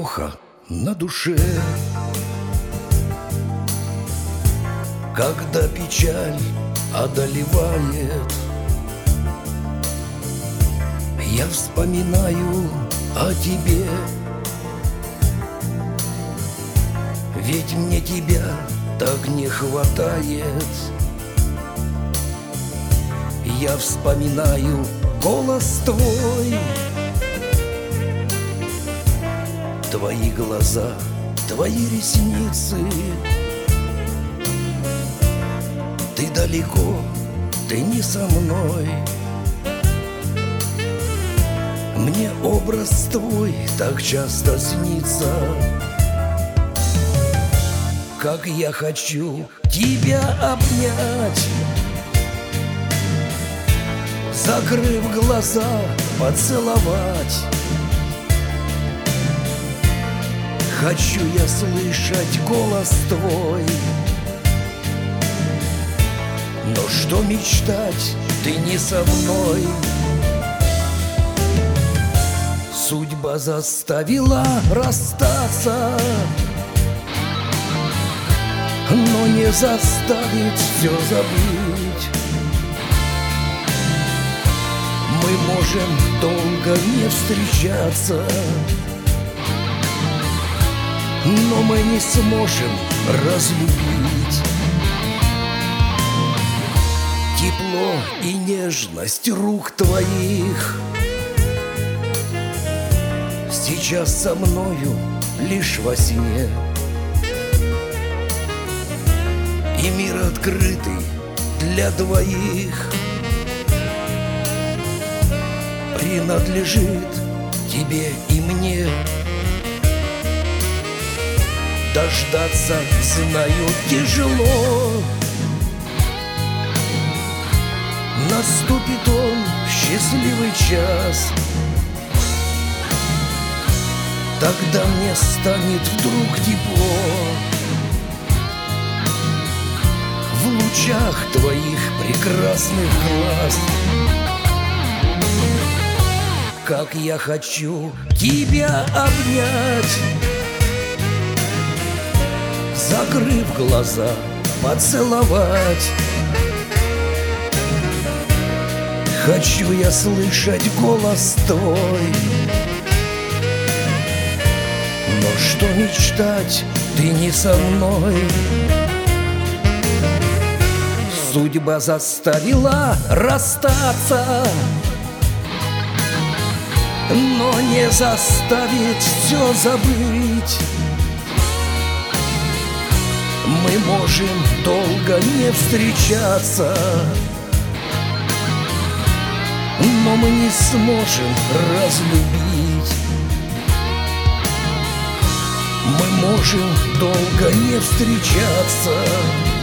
плохо на душе, когда печаль одолевает. Я вспоминаю о тебе, ведь мне тебя так не хватает. Я вспоминаю голос твой, твои глаза, твои ресницы. Ты далеко, ты не со мной. Мне образ твой так часто снится. Как я хочу тебя обнять, закрыв глаза, поцеловать. Хочу я слышать голос твой, но что мечтать, ты не со мной. Судьба заставила расстаться, но не заставит все забыть. Мы можем долго не встречаться, но мы не сможем разлюбить. Тепло и нежность рук твоих сейчас со мною лишь во сне, и мир открытый для двоих принадлежит тебе и мне. Дождаться, знаю, тяжело. Наступит он в счастливый час, тогда мне станет вдруг тепло. В лучах твоих прекрасных глаз. Как я хочу тебя обнять, закрыв глаза, поцеловать. Хочу я слышать голос твой, но что мечтать, ты не со мной. Судьба заставила расстаться, но не заставит все забыть. Мы можем долго не встречаться, но мы не сможем разлюбить. Мы можем долго не встречаться,